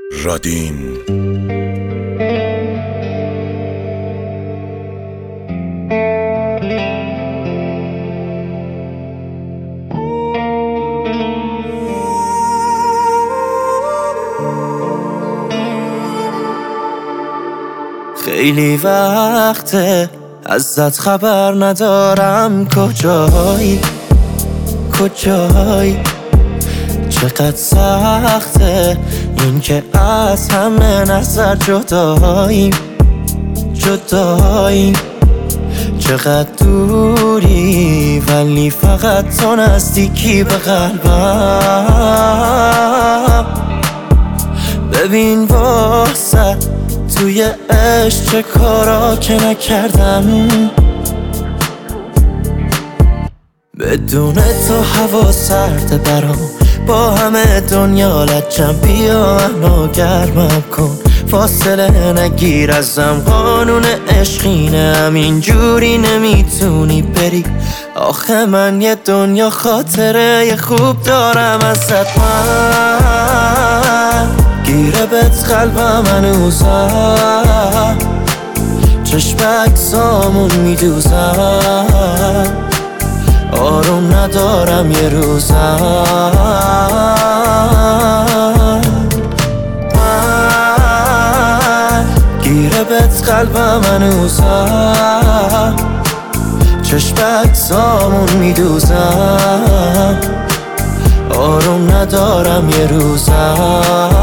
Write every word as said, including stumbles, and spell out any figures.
رادین خیلی وقته ازت خبر ندارم، کجایی کجایی. چقدر سخته این که از همه نظر جداییم جداییم. چقدر دوری ولی فقط تو نزدیکی به قلبم. ببین واسه توی عشق چه کارا که نکردم. بدون تو هوا سرده برام، با همه دنیا لجم. بیا منو گرمم کن، فاصله نگیر ازم. قانون عشقینه همینجوری نمیتونی بری. آخه من یه دنیا خاطره خوب دارم ازت. من گیره بهت قلبم هنوزم، چشم اکسامون میدوزم. آروم ندارم یه روزم. من گیره بهت قلبم هنوزم، چشم اکسامون میدوزم. آروم ندارم یه روزم.